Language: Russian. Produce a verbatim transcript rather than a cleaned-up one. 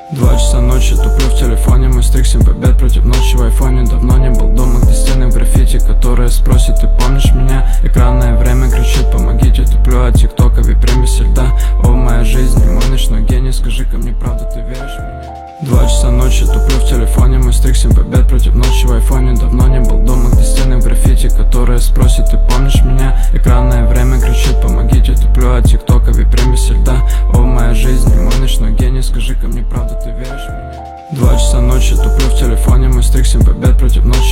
Два часа ночи, туплю в телефоне. Мой стрик семь побед против ночи в айфоне. Давно не был дома, где стены в граффити, которые спросят: ты помнишь меня? Экранное время кричит: помогите. Туплю от тиктока, випрем без льда. О, моя жизнь, не мой ночной гений. Скажи-ка мне правду, ты веришь в меня? Два часа ночи, туплю в телефоне. Мой стрик семь побед против ночи в айфоне. Давно не был дома, где стены в граффити, которые спросят: ты помнишь меня? Экранное время кричит: помогите. Туплю от тиктока, випрем без льда. О, моя жизнь, не мой ночной гений. Скажи-ка мне правду, ты веришь в меня? Два часа ночи, туплю в телефоне. Мой стрик семь побед против ночи